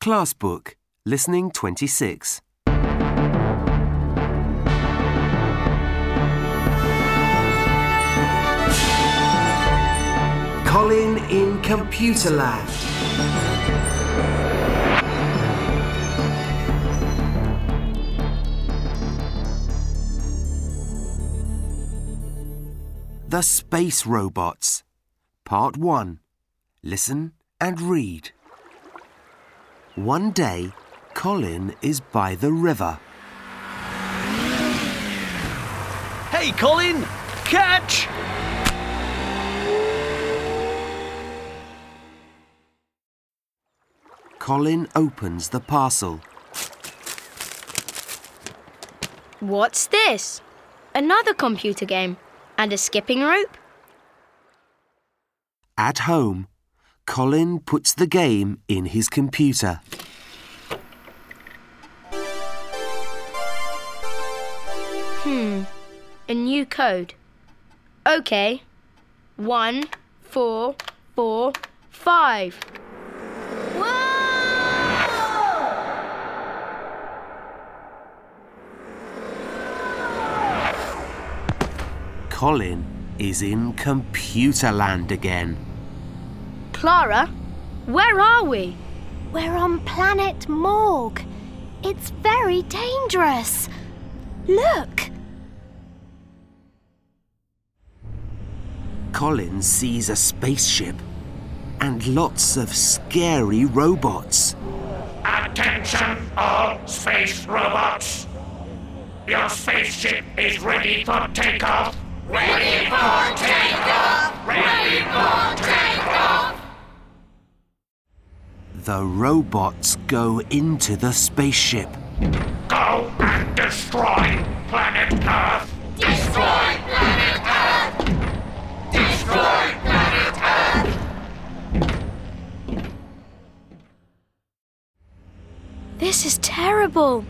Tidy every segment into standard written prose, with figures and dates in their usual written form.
Class Book, Listening 26. Colin in Computerland. The Space Robots. Part 1. Listen and read. One day, Colin is by the river. Hey, Colin! Catch! Colin opens the parcel. What's this? Another computer game and a skipping rope? At home, Colin puts the game in his computer. A new code. OK. 1, 4, 4, 5. Colin is in Computerland again. Clara, where are we? We're on planet Morg. It's very dangerous. Look! Colin sees a spaceship and lots of scary robots. Attention, all space robots! Your spaceship is ready for takeoff. Ready for takeoff! Ready for takeoff! The robots go into the spaceship. Go and destroy planet Earth! Destroy planet Earth! Destroy planet Earth! This is terrible.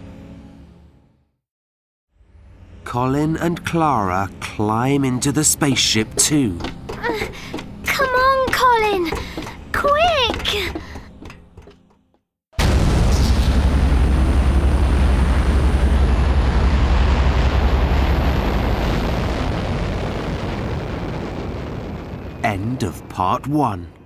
Colin and Clara climb into the spaceship too. Come on, Colin! Quick! End of part 1.